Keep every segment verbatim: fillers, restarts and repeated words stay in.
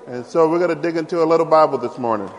And so we're going to dig into a little Bible this morning.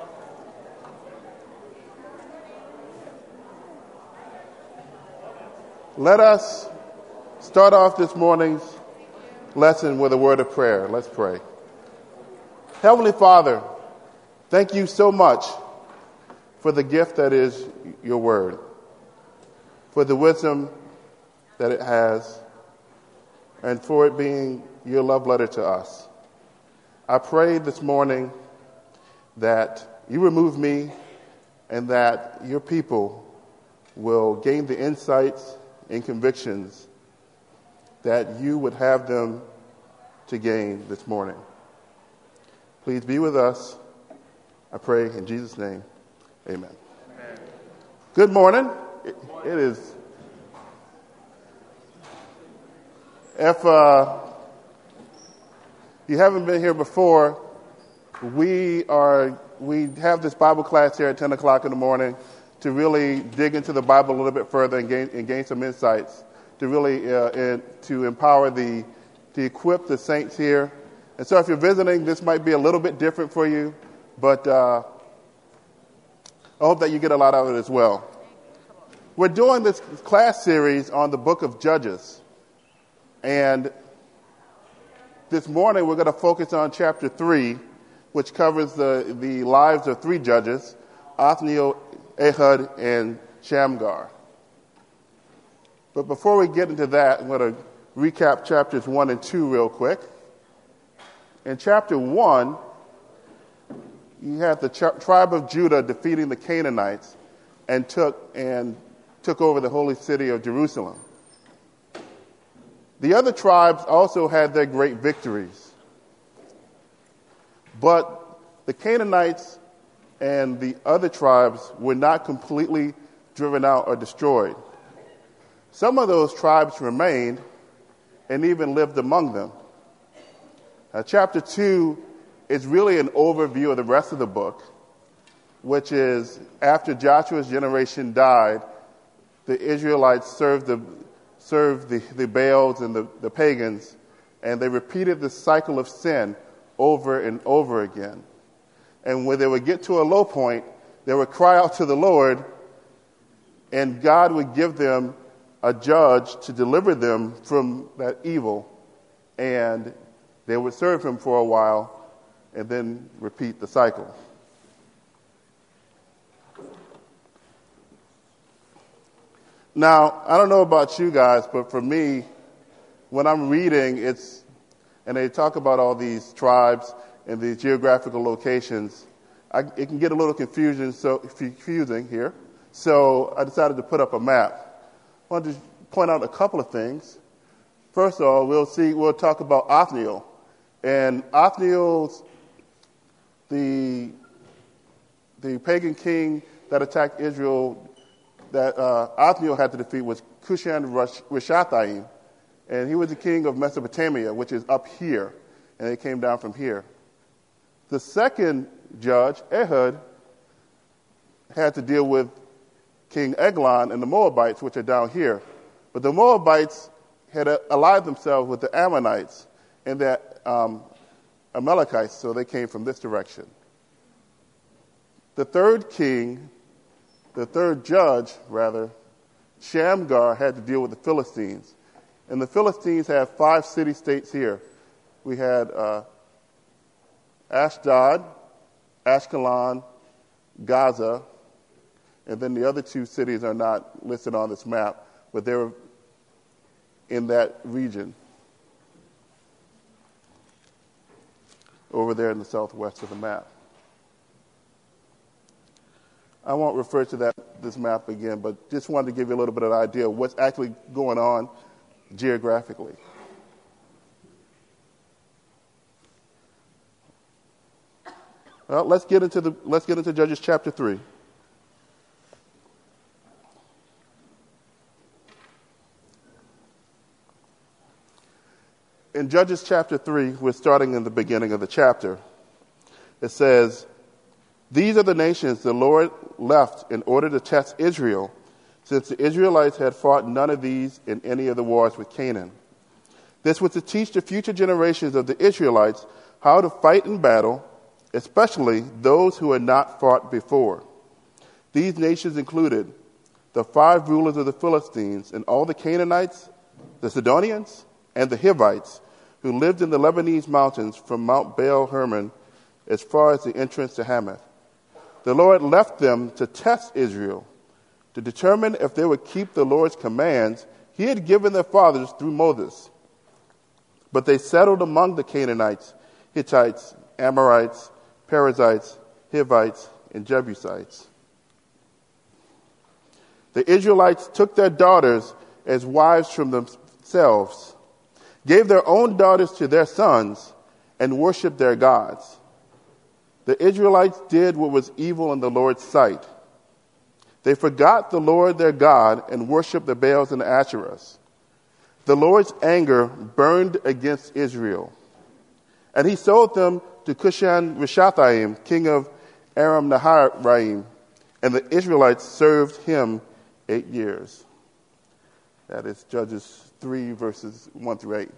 Let us start off this morning's lesson with a word of prayer. Let's pray. Heavenly Father, thank you so much for the gift that is your word, for the wisdom that it has, and for it being your love letter to us. I pray this morning that you remove me and that your people will gain the insights and convictions that you would have them to gain this morning. Please be with us. I pray in Jesus' name. Amen. Amen. Good morning. It, it is. If uh, you haven't been here before, we are we have this Bible class here at ten o'clock in the morning to really dig into the Bible a little bit further and gain, and gain some insights to really uh, in, to empower the to equip the saints here. And so, if you're visiting, this might be a little bit different for you, but uh, I hope that you get a lot out of it as well. We're doing this class series on the book of Judges, and this morning we're going to focus on chapter three, which covers the, the lives of three judges, Othniel, Ehud, and Shamgar. But before we get into that, I'm going to recap chapters one and two real quick. In chapter one, you had the ch- tribe of Judah defeating the Canaanites and took and took over the holy city of Jerusalem. The other tribes also had their great victories. But the Canaanites and the other tribes were not completely driven out or destroyed. Some of those tribes remained and even lived among them. Now, chapter two is really an overview of the rest of the book, which is after Joshua's generation died, the Israelites served the served the, the Baals and the, the pagans, and they repeated the cycle of sin over and over again. And when they would get to a low point, they would cry out to the Lord, and God would give them a judge to deliver them from that evil, and they would serve him for a while and then repeat the cycle. Now, I don't know about you guys, but for me, when I'm reading, it's, and they talk about all these tribes and these geographical locations, I, it can get a little confusion, so confusing here. So I decided to put up a map. I wanted to point out a couple of things. First of all, we'll see, we'll talk about Othniel. And Othniel's, the, the pagan king that attacked Israel that uh, Othniel had to defeat was Cushan-Rishathaim, and he was the king of Mesopotamia, which is up here, and they came down from here. The second judge, Ehud, had to deal with King Eglon and the Moabites, which are down here. But the Moabites had allied themselves with the Ammonites and the um, Amalekites, so they came from this direction. The third king, the third judge, rather, Shamgar, had to deal with the Philistines. And the Philistines have five city-states here. We had uh, Ashdod, Ashkelon, Gaza, and then the other two cities are not listed on this map, but they were in that region over there in the southwest of the map. I won't refer to that this map again, but just wanted to give you a little bit of an idea of what's actually going on geographically. Well, let's get into the let's get into Judges chapter three. In Judges chapter three, we're starting in the beginning of the chapter. It says, "These are the nations the Lord left in order to test Israel, since the Israelites had fought none of these in any of the wars with Canaan. This was to teach the future generations of the Israelites how to fight in battle, especially those who had not fought before. These nations included the five rulers of the Philistines and all the Canaanites, the Sidonians, and the Hivites who lived in the Lebanese mountains from Mount Baal Hermon as far as the entrance to Hamath. The Lord left them to test Israel, to determine if they would keep the Lord's commands he had given their fathers through Moses. But they settled among the Canaanites, Hittites, Amorites, Perizzites, Hivites, and Jebusites. The Israelites took their daughters as wives from themselves, gave their own daughters to their sons, and worshipped their gods. The Israelites did what was evil in the Lord's sight. They forgot the Lord their God and worshipped the Baals and the Asherahs. The Lord's anger burned against Israel, and he sold them to Cushan-Rishathaim, king of Aram Naharaim, and the Israelites served him eight years. That is Judges three, verses one through eight.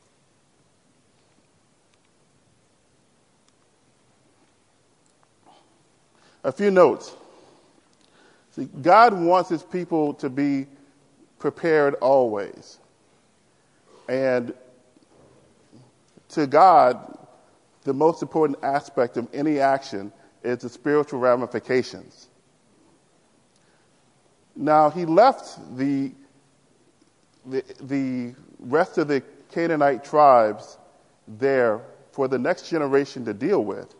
A few notes. See, God wants his people to be prepared always. And to God, the most important aspect of any action is the spiritual ramifications. Now, he left the, the, the rest of the Canaanite tribes there for the next generation to deal with.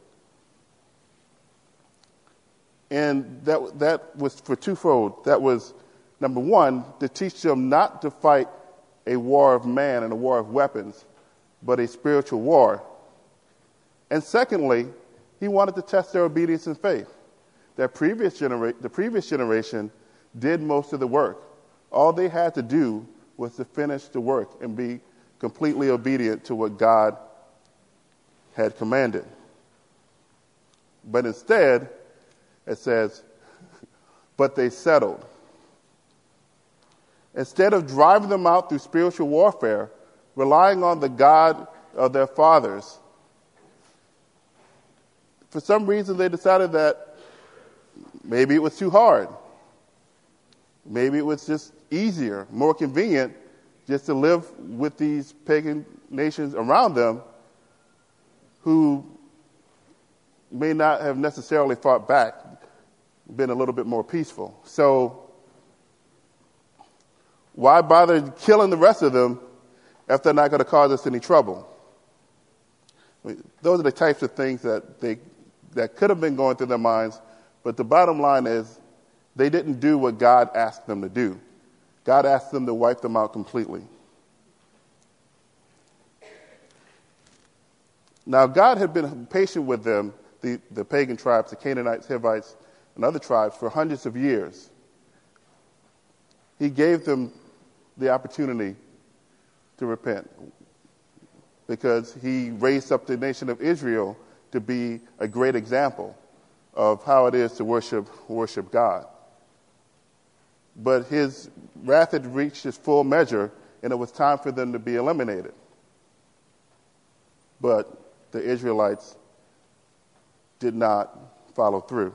And that that was for twofold. That was, number one, to teach them not to fight a war of man and a war of weapons, but a spiritual war. And secondly, he wanted to test their obedience and faith. That previous genera- the previous generation did most of the work. All they had to do was to finish the work and be completely obedient to what God had commanded. But instead, it says, but they settled. Instead of driving them out through spiritual warfare, relying on the God of their fathers, for some reason they decided that maybe it was too hard. Maybe it was just easier, more convenient, just to live with these pagan nations around them who may not have necessarily fought back, been a little bit more peaceful. So why bother killing the rest of them if they're not going to cause us any trouble? I mean, those are the types of things that they that could have been going through their minds, but the bottom line is they didn't do what God asked them to do. God asked them to wipe them out completely. Now, God had been patient with them, the, the pagan tribes, the Canaanites, Hivites, and other tribes for hundreds of years. He gave them the opportunity to repent because he raised up the nation of Israel to be a great example of how it is to worship worship God. But his wrath had reached its full measure, and it was time for them to be eliminated. But the Israelites did not follow through.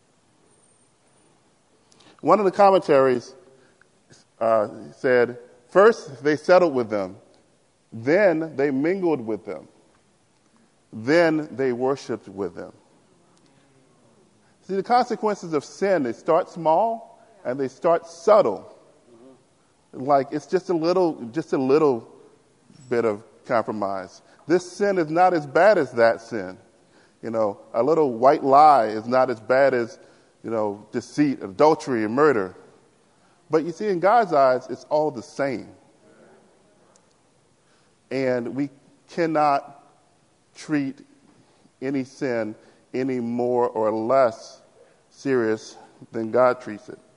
One of the commentaries uh, said, first they settled with them, then they mingled with them, then they worshiped with them. See, the consequences of sin, they start small and they start subtle. Like it's just a little, just a little bit of compromise. This sin is not as bad as that sin. You know, a little white lie is not as bad as, you know, deceit, adultery, and murder. But you see, in God's eyes, it's all the same. And we cannot treat any sin any more or less serious than God treats it.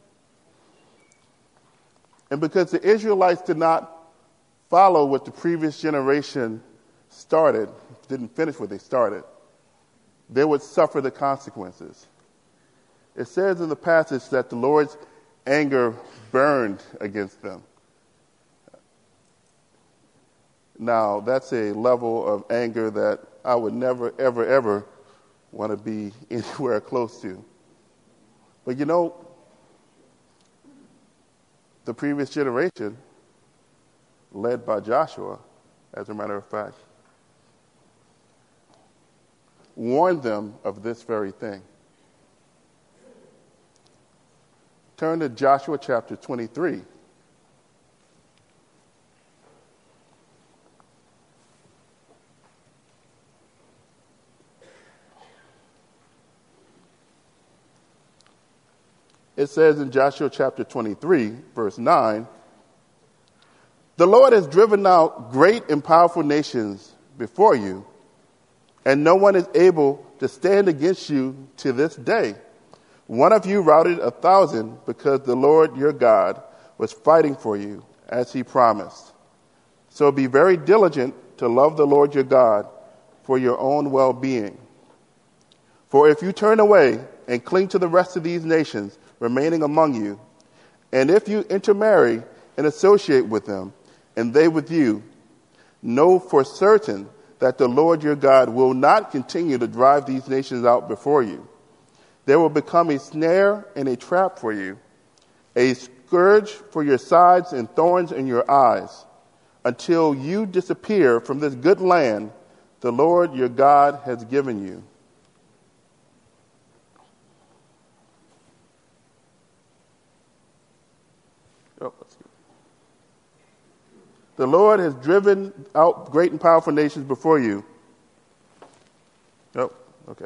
And because the Israelites did not follow what the previous generation started, didn't finish what they started, they would suffer the consequences. It says in the passage that the Lord's anger burned against them. Now, that's a level of anger that I would never, ever, ever want to be anywhere close to. But you know, the previous generation, led by Joshua, as a matter of fact, warned them of this very thing. Turn to Joshua chapter twenty-three. It says in Joshua chapter twenty-three, verse nine, "The Lord has driven out great and powerful nations before you, and no one is able to stand against you to this day. One of you routed a thousand because the Lord your God was fighting for you, as he promised. So be very diligent to love the Lord your God for your own well-being. For if you turn away and cling to the rest of these nations remaining among you, and if you intermarry and associate with them, and they with you, know for certain that the Lord your God will not continue to drive these nations out before you. They will become a snare and a trap for you, a scourge for your sides and thorns in your eyes, until you disappear from this good land the Lord your God has given you." Oh, let's see. "The Lord has driven out great and powerful nations before you." Oh, okay.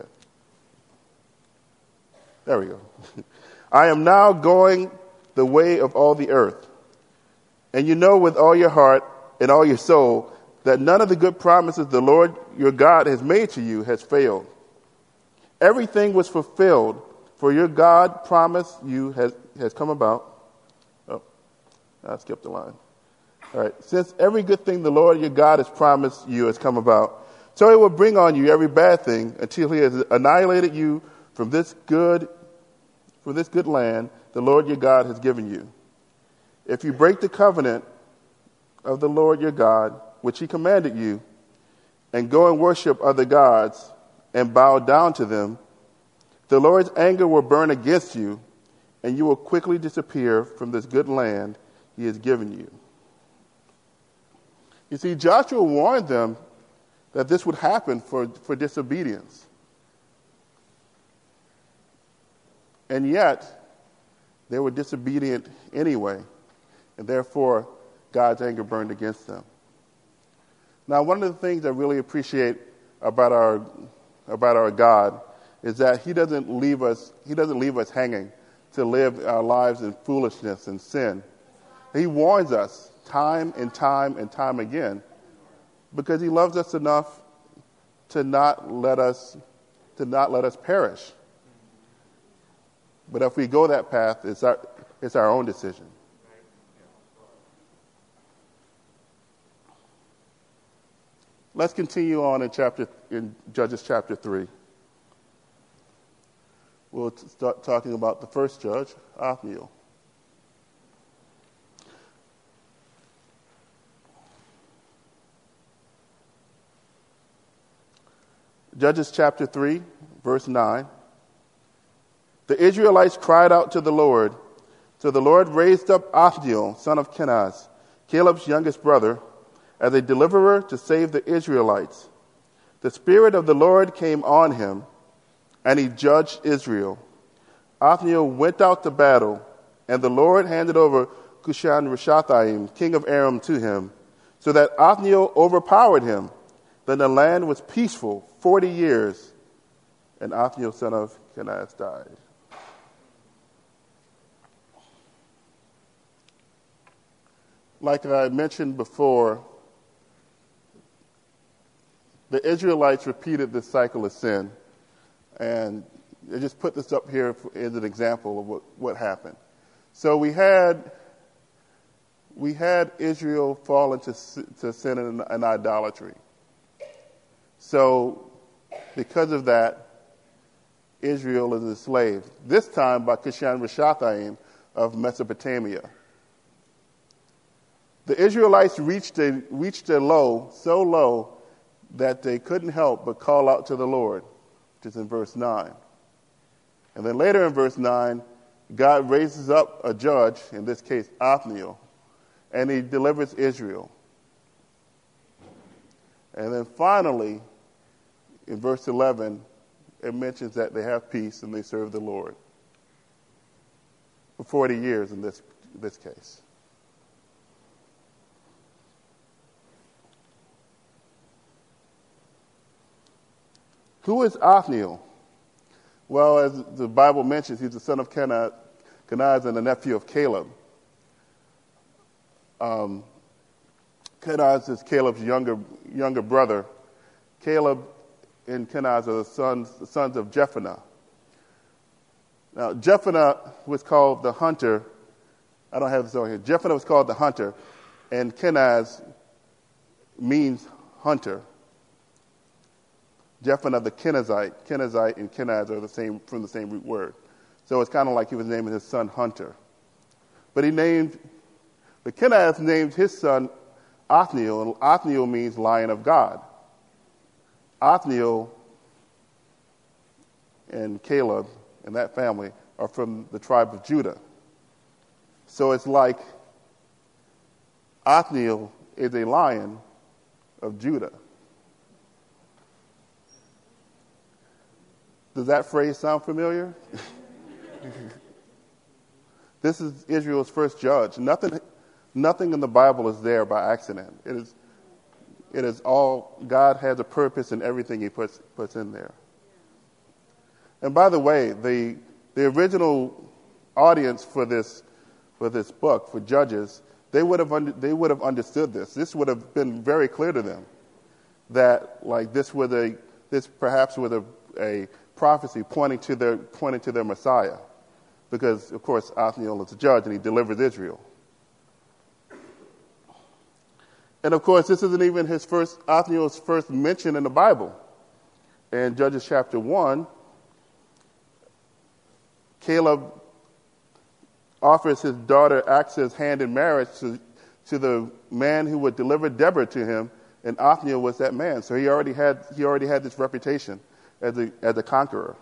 There we go. "I am now going the way of all the earth. And you know with all your heart and all your soul that none of the good promises the Lord your God has made to you has failed. Everything was fulfilled, for your God promise you has, has come about." Oh, I skipped the line. All right. "Since every good thing the Lord your God has promised you has come about, so he will bring on you every bad thing until he has annihilated you from this good, from this good land the Lord your God has given you. If you break the covenant of the Lord your God, which he commanded you, and go and worship other gods and bow down to them, the Lord's anger will burn against you, and you will quickly disappear from this good land he has given you." You see, Joshua warned them that this would happen for, for disobedience. And yet, they were disobedient anyway, and therefore God's anger burned against them. Now, one of the things I really appreciate about our about our God is that He doesn't leave us He doesn't leave us hanging to live our lives in foolishness and sin. He warns us time and time and time again because He loves us enough to not let us to not let us perish. But if we go that path, it's our it's our own decision. Let's continue on in chapter in Judges chapter three. We'll start talking about the first judge, Othniel. Judges chapter three, verse nine. "The Israelites cried out to the Lord, so the Lord raised up Othniel, son of Kenaz, Caleb's youngest brother, as a deliverer to save the Israelites. The Spirit of the Lord came on him, and he judged Israel. Othniel went out to battle, and the Lord handed over Cushan-Rishathaim, king of Aram, to him, so that Othniel overpowered him. Then the land was peaceful forty years, and Othniel, son of Kenaz, died." Like I mentioned before, the Israelites repeated this cycle of sin. And I just put this up here as an example of what, what happened. So we had we had Israel fall into to sin and, and idolatry. So because of that, Israel is enslaved, this time by Cushan-Rishathaim of Mesopotamia. The Israelites reached a, reached a low, so low that they couldn't help but call out to the Lord, which is in verse nine. And then later in verse nine, God raises up a judge, in this case Othniel, and he delivers Israel. And then finally, in verse eleven, it mentions that they have peace and they serve the Lord for forty years in this, this case. Who is Othniel? Well, as the Bible mentions, he's the son of Kenaz, Kenaz and the nephew of Caleb. Um, Kenaz is Caleb's younger younger brother. Caleb and Kenaz are the sons, the sons of Jephunneh. Now, Jephunneh was called the hunter. I don't have this on here. Jephunneh was called the hunter, and Kenaz means hunter. Jephunneh the Kenizzite. Kenizzite and Kenaz are the same from the same root word. So it's kind of like he was naming his son Hunter. But he named, the Kenaz named his son Othniel, and Othniel means lion of God. Othniel and Caleb and that family are from the tribe of Judah. So it's like Othniel is a lion of Judah. Does that phrase sound familiar? This is Israel's first judge. Nothing, nothing in the Bible is there by accident. It is, it is all, God has a purpose in everything he puts, puts in there. And by the way, the, the original audience for this, for this book, for Judges, they would have under, they would have understood this. This would have been very clear to them that, like, this was a, this perhaps was a, a prophecy pointing to their pointing to their Messiah, because of course Othniel is a judge and he delivers Israel. And of course, this isn't even his first Othniel's first mention in the Bible. In Judges chapter one, Caleb offers his daughter Achsah's hand in marriage to, to the man who would deliver Deborah to him, and Othniel was that man. So he already had he already had this reputation as a as a conqueror.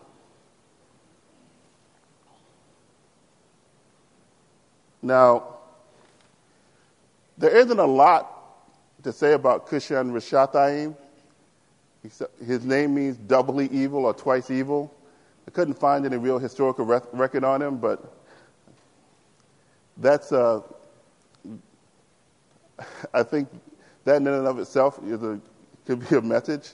Now, there isn't a lot to say about Cushan Rishathaim. His name means doubly evil or twice evil. I couldn't find any real historical rec- record on him, but that's uh, I think that in and of itself is a could be a message.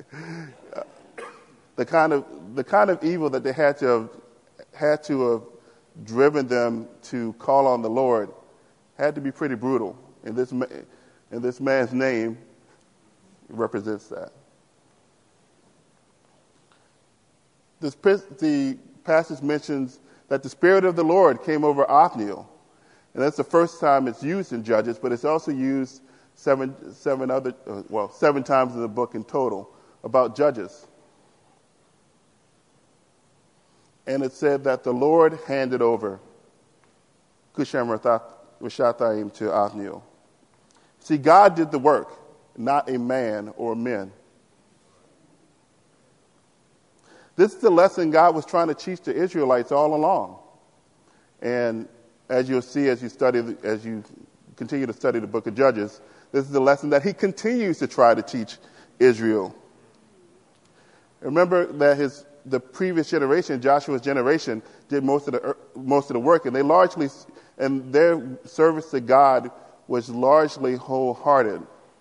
The kind of the kind of evil that they had to have had to have driven them to call on the Lord had to be pretty brutal. And this ma- and this man's name represents that. This the passage mentions that the Spirit of the Lord came over Othniel, and that's the first time it's used in Judges, but it's also used seven seven other uh, well seven times in the book in total about Judges. And it said that the Lord handed over Cushan Rishathaim to Othniel. See, God did the work, not a man or men. This is the lesson God was trying to teach the Israelites all along. And as you'll see as you study, as you continue to study the book of Judges, this is the lesson that he continues to try to teach Israel. Remember that his the previous generation, Joshua's generation, did most of the most of the work, and they largely, and their service to God was largely wholehearted.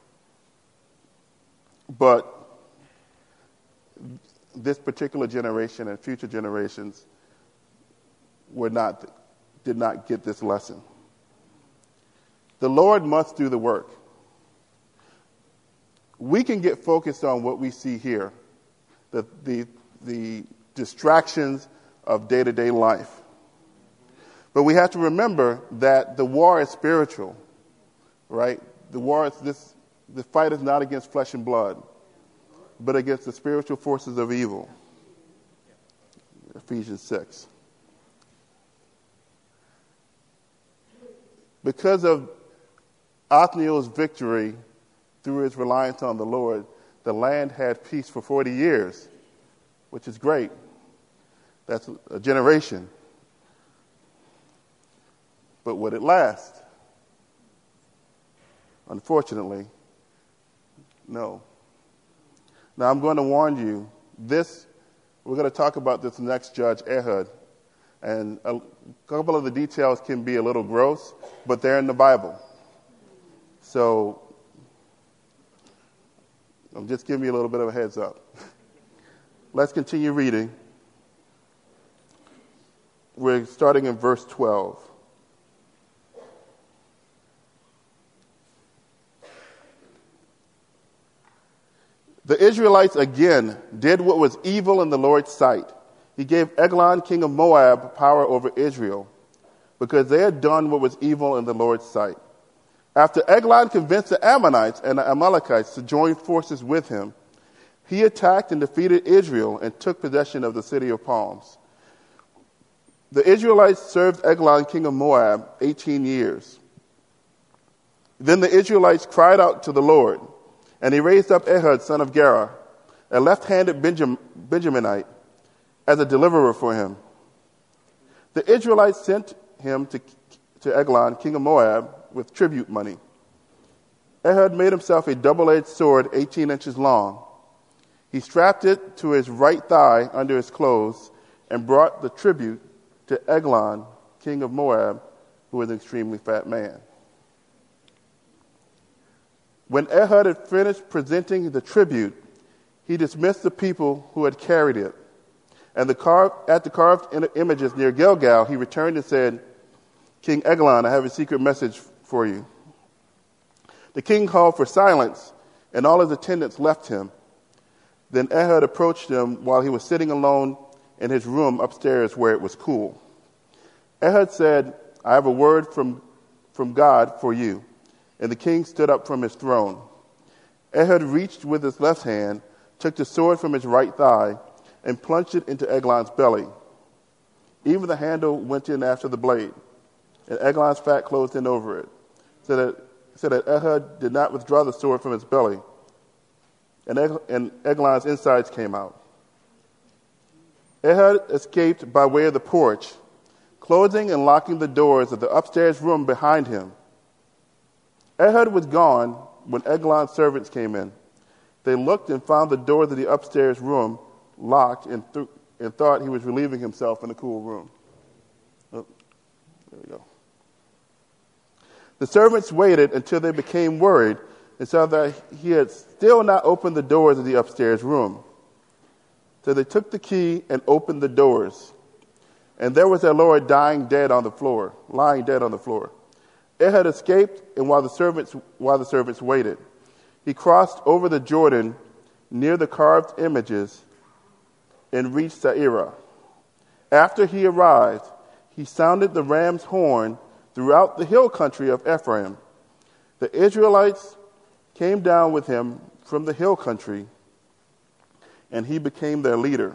But this particular generation and future generations were not did not get this lesson. The Lord must do the work. We can get focused on what we see here, the the the distractions of day-to-day life. But we have to remember that the war is spiritual, right? The war is this, the fight is not against flesh and blood, but against the spiritual forces of evil. Ephesians six. Because of Othniel's victory through his reliance on the Lord, the land had peace for forty years, which is great. That's a generation. But would it last? Unfortunately, no. Now I'm going to warn you, this, we're going to talk about this next judge, Ehud. And a couple of the details can be a little gross, but they're in the Bible. So I'm just giving you a little bit of a heads up. Let's continue reading. We're starting in verse twelve. The Israelites again did what was evil in the Lord's sight. He gave Eglon, king of Moab, power over Israel, because they had done what was evil in the Lord's sight. After Eglon convinced the Ammonites and the Amalekites to join forces with him, he attacked and defeated Israel and took possession of the city of palms. The Israelites served Eglon, king of Moab, eighteen years. Then the Israelites cried out to the Lord, and he raised up Ehud, son of Gera, a left-handed Benjam- Benjaminite, as a deliverer for him. The Israelites sent him to, to Eglon, king of Moab, with tribute money. Ehud made himself a double-edged sword eighteen inches long. He strapped it to his right thigh under his clothes and brought the tribute to Eglon, king of Moab, who was an extremely fat man. When Ehud had finished presenting the tribute, he dismissed the people who had carried it. And the carved, at the carved images near Gilgal, he returned and said, King Eglon, I have a secret message for you. The king called for silence, and all his attendants left him. Then Ehud approached him while he was sitting alone in his room upstairs where it was cool. Ehud said, I have a word from, from God for you. And the king stood up from his throne. Ehud reached with his left hand, took the sword from his right thigh, and plunged it into Eglon's belly. Even the handle went in after the blade, and Eglon's fat closed in over it, so that, so that Ehud did not withdraw the sword from his belly, and, Eg- and Eglon's insides came out. Ehud escaped by way of the porch, closing and locking the doors of the upstairs room behind him. Ehud was gone when Eglon's servants came in. They looked and found the doors of the upstairs room locked and, th- and thought he was relieving himself in a cool room. Oh, there we go. The servants waited until they became worried and saw that he had still not opened the doors of the upstairs room. So they took the key and opened the doors. And there was their Lord dying dead on the floor, lying dead on the floor. Ehud escaped, and while the servants while the servants waited, he crossed over the Jordan near the carved images and reached Seirah. After he arrived, he sounded the ram's horn throughout the hill country of Ephraim. The Israelites came down with him from the hill country, and he became their leader.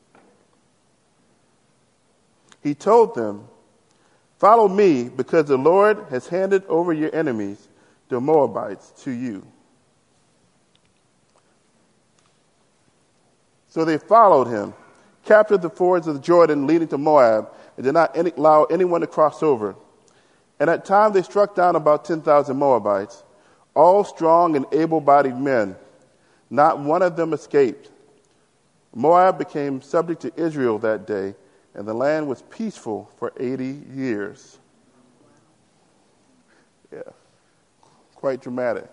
He told them, Follow me, because the Lord has handed over your enemies, the Moabites, to you. So they followed him, captured the fords of the Jordan leading to Moab, and did not any, allow anyone to cross over. And at times they struck down about ten thousand Moabites, all strong and able-bodied men. Not one of them escaped. Moab became subject to Israel that day, and the land was peaceful for eighty years. Yeah, quite dramatic.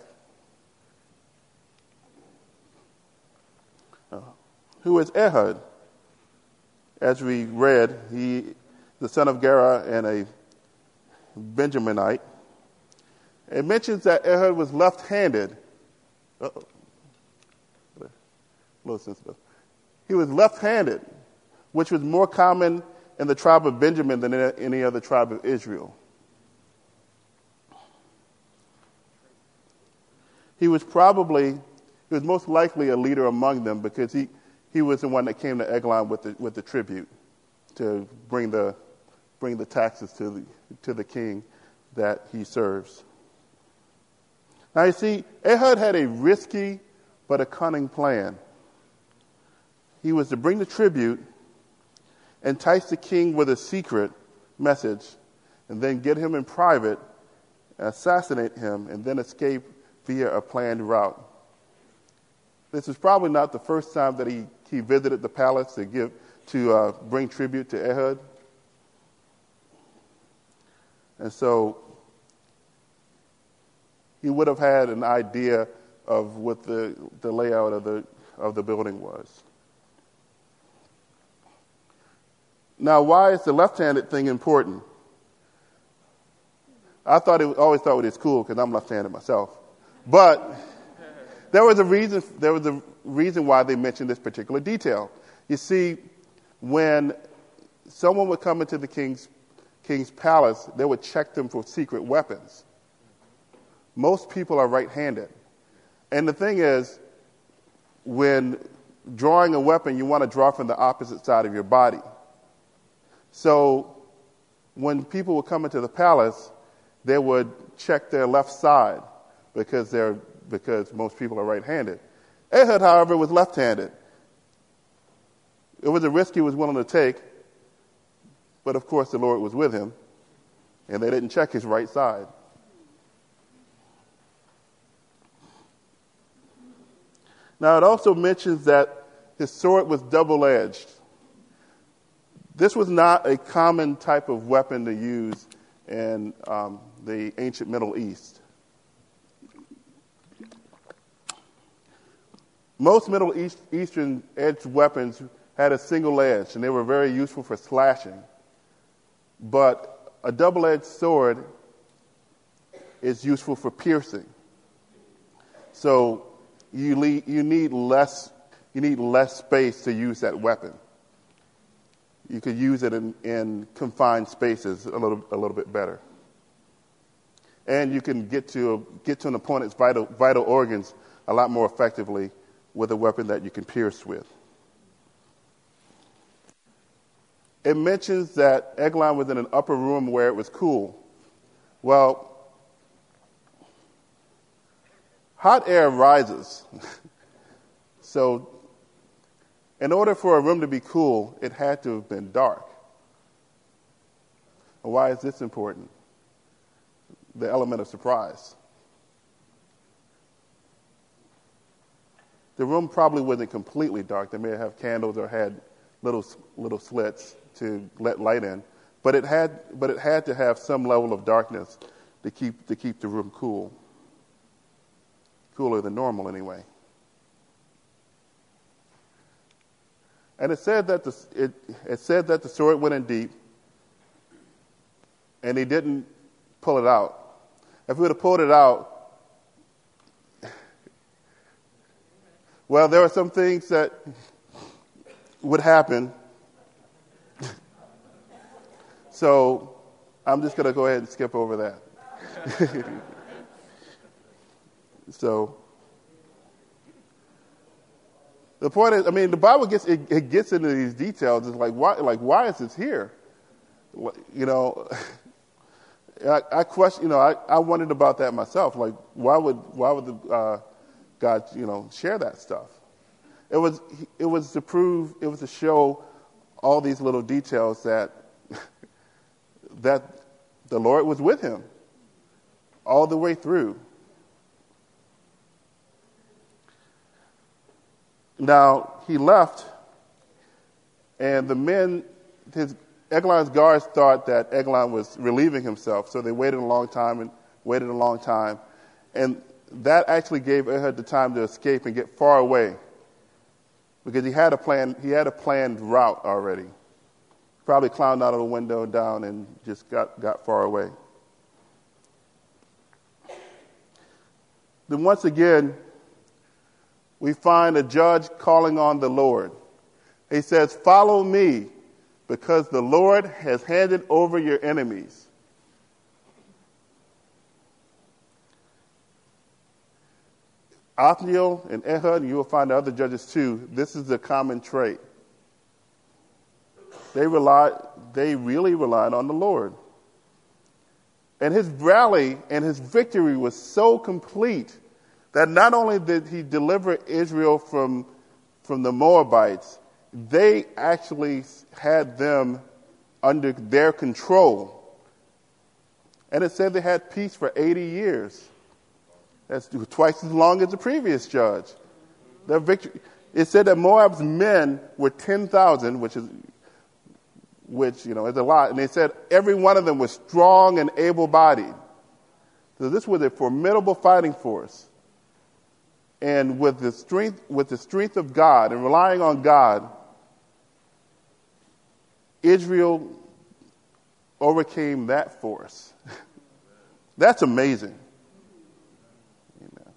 Uh, who is Ehud? As we read, he the son of Gera and a Benjaminite. It mentions that Ehud was left-handed. Uh-oh. A little sensitive. He was left-handed, which was more common in the tribe of Benjamin than in any other tribe of Israel. He was probably, he was most likely a leader among them because he, he was the one that came to Eglon with the with the tribute to bring the bring the taxes to the to the king that he serves. Now you see, Ehud had a risky but a cunning plan. He was to bring the tribute, entice the king with a secret message, and then get him in private, assassinate him, and then escape via a planned route. This is probably not the first time that he, he visited the palace to give to uh, bring tribute to Ehud. And so he would have had an idea of what the, the layout of the of the building was. Now, why is the left-handed thing important? I thought it always thought it was cool because I'm left-handed myself, but there was a reason. There was a reason why they mentioned this particular detail. You see, when someone would come into the king's king's palace, they would check them for secret weapons. Most people are right-handed, and the thing is, when drawing a weapon, you want to draw from the opposite side of your body. So when people would come into the palace, they would check their left side because they're because most people are right-handed. Ehud, however, was left-handed. It was a risk he was willing to take, but of course the Lord was with him, and they didn't check his right side. Now it also mentions that his sword was double-edged. This was not a common type of weapon to use in um, the ancient Middle East. Most Middle East, Eastern edged weapons had a single edge, and they were very useful for slashing. But a double-edged sword is useful for piercing. So you, le- you need less you need less space to use that weapon. You could use it in, in confined spaces a little a little bit better. And you can get to get to an opponent's vital vital organs a lot more effectively with a weapon that you can pierce with. It mentions that Eglon was in an upper room where it was cool. Well, hot air rises. So in order for a room to be cool, it had to have been dark. Why is this important? The element of surprise. The room probably wasn't completely dark. They may have candles or had little little slits to let light in, but it had but it had to have some level of darkness to keep to keep the room cool. Cooler than normal, anyway. And it said that the it, it said that the sword went in deep, and he didn't pull it out. If he would have pulled it out, well, there are some things that would happen. So I'm just going to go ahead and skip over that. So the point is, I mean, the Bible gets it, it gets into these details. It's like why, like why is this here? You know, I, I question. You know, I, I wondered about that myself. Like, why would why would the, uh, God, you know, share that stuff? It was it was to prove, it was to show all these little details that that the Lord was with him all the way through. Now, he left, and the men, his Eglon's guards thought that Eglon was relieving himself, so they waited a long time and waited a long time. And that actually gave Ehud the time to escape and get far away, because he had a plan, he had a planned route already. Probably climbed out of the window down and just got, got far away. Then once again, we find a judge calling on the Lord. He says, "Follow me, because the Lord has handed over your enemies." Othniel and Ehud, and you will find the other judges too, this is a common trait. They relied, they really relied on the Lord. And his rally and his victory was so complete that not only did he deliver Israel from, from the Moabites, they actually had them under their control. And it said they had peace for eighty years. That's twice as long as the previous judge. Their victory. It said that Moab's men were ten thousand, which is, which, you know, is a lot. And they said every one of them was strong and able-bodied. So this was a formidable fighting force. And with the strength, with the strength of God and relying on God, Israel overcame that force. That's amazing. You know.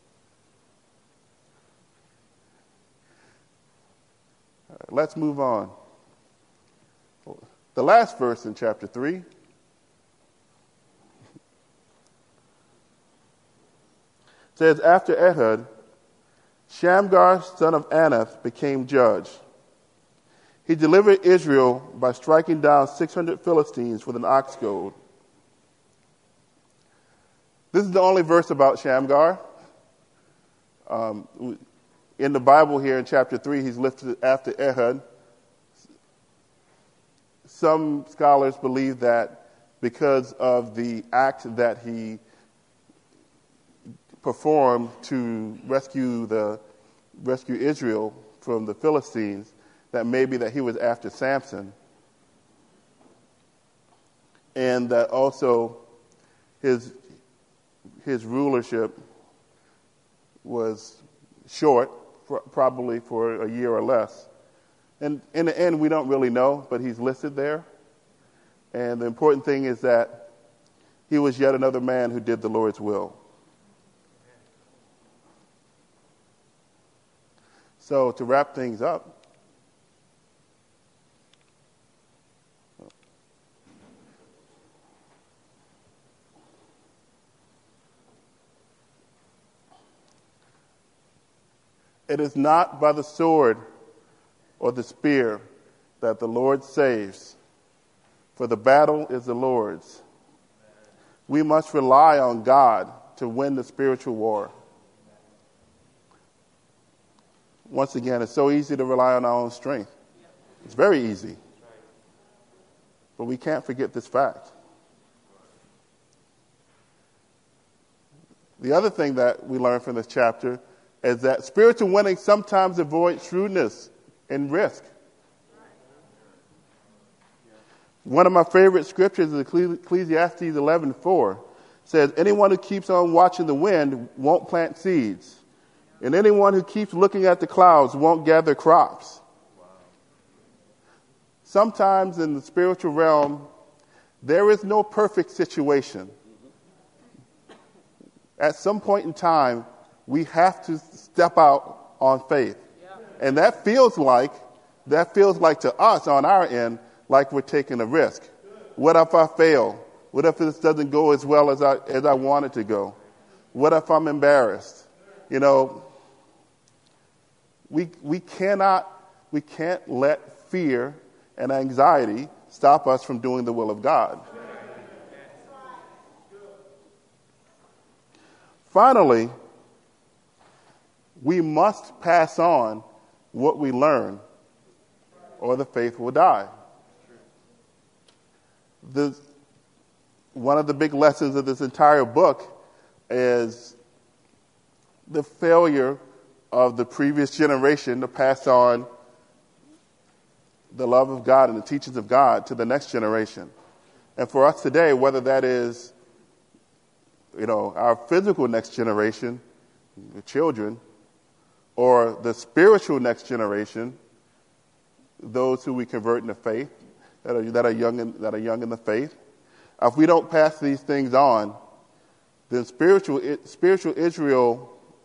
All right, let's move on. The last verse in chapter three. Says, after Ehud, Shamgar, son of Anath, became judge. He delivered Israel by striking down six hundred Philistines with an ox goad. This is the only verse about Shamgar. Um, in the Bible here in chapter three, he's listed after Ehud. Some scholars believe that because of the act that he performed to rescue the rescue Israel from the Philistines, that maybe that he was after Samson, and that also his his rulership was short, probably for a year or less. And in the end, we don't really know, but he's listed there. And the important thing is that he was yet another man who did the Lord's will. So to wrap things up, it is not by the sword or the spear that the Lord saves, for the battle is the Lord's. We must rely on God to win the spiritual war. Once again, it's so easy to rely on our own strength. It's very easy. But we can't forget this fact. The other thing that we learn from this chapter is that spiritual winning sometimes avoids shrewdness and risk. One of my favorite scriptures is Ecclesiastes eleven four. Says, anyone who keeps on watching the wind won't plant seeds. And anyone who keeps looking at the clouds won't gather crops. Wow. Sometimes in the spiritual realm, there is no perfect situation. At some point in time, we have to step out on faith. Yeah. And that feels like, that feels like to us on our end, like we're taking a risk. What if I fail? What if this doesn't go as well as I, as I want it to go? What if I'm embarrassed? You know, We we cannot we can't let fear and anxiety stop us from doing the will of God. Finally, we must pass on what we learn, or the faith will die. The, one of the big lessons of this entire book is the failure of the previous generation to pass on the love of God and the teachings of God to the next generation. And for us today, whether that is, you know, our physical next generation, the children, or the spiritual next generation, those who we convert into faith, that are that are young in, that are young in the faith, if we don't pass these things on, then spiritual spiritual Israel,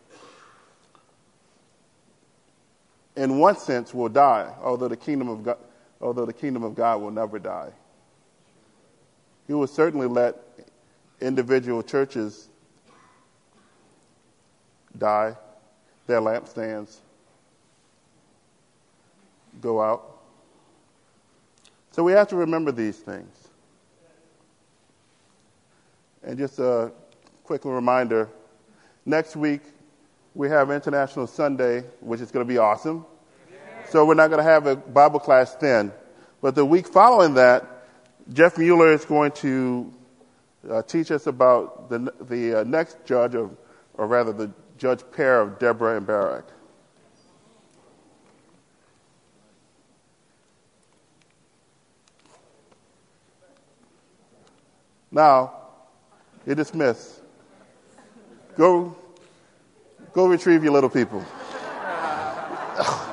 in one sense, will die, although the kingdom of God, although the kingdom of God will never die. He will certainly let individual churches die, their lampstands go out. So we have to remember these things. And just a quick reminder, next week we have International Sunday, which is going to be awesome. So we're not going to have a Bible class then. But the week following that, Jeff Mueller is going to uh, teach us about the, the uh, next judge, of, or rather the judge pair of Deborah and Barak. Now, you're dismissed. Go, go retrieve your little people.